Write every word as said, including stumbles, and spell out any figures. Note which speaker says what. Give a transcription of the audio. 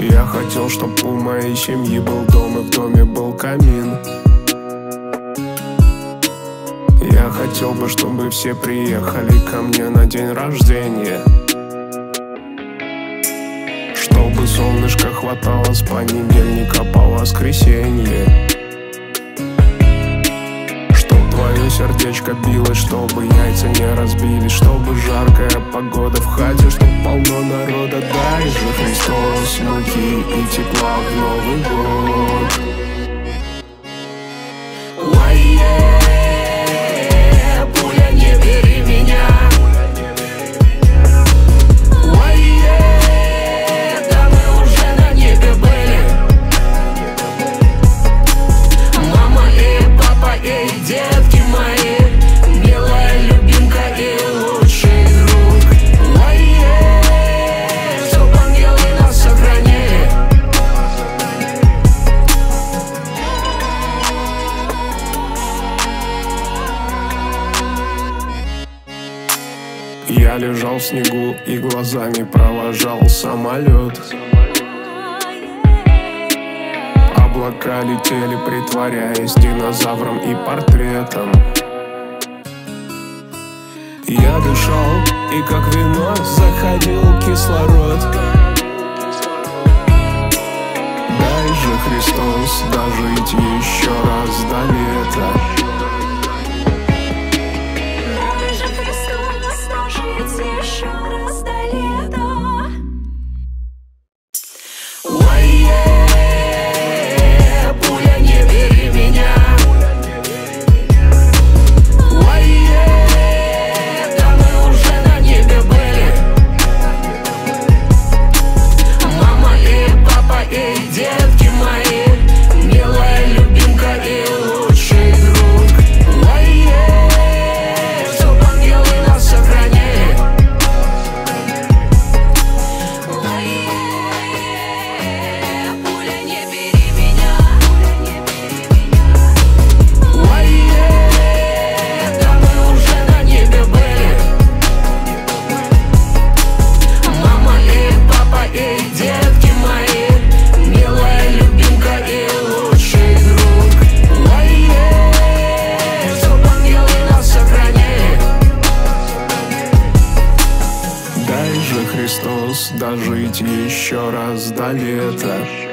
Speaker 1: Я хотел, чтоб у моей семьи был дом и в доме был камин. Я хотел бы, чтобы все приехали ко мне на день рождения, чтобы солнышко хватало с понедельника по воскресенье, чтоб твое сердечко билось, чтобы яйца не разбились, чтобы жаркая погода в хате, чтоб полно народа. Дай же, Христос, муки и тепла в Новый год. Я лежал в снегу и глазами провожал самолет. Облака летели, притворяясь динозавром и портретом. Я дышал, и как вино заходил кислород. Дай же, Христос, дожить еще раз до лета.
Speaker 2: Еще раз до лета.
Speaker 1: Ой-е, пуля, не бери меня. Ой-е, да мы уже на небе были. Мама и папа и детки мои, милая любимка и лучший друг. Ой-е, чтоб ангелы нас сохранили. Христос, дожить еще раз до лета.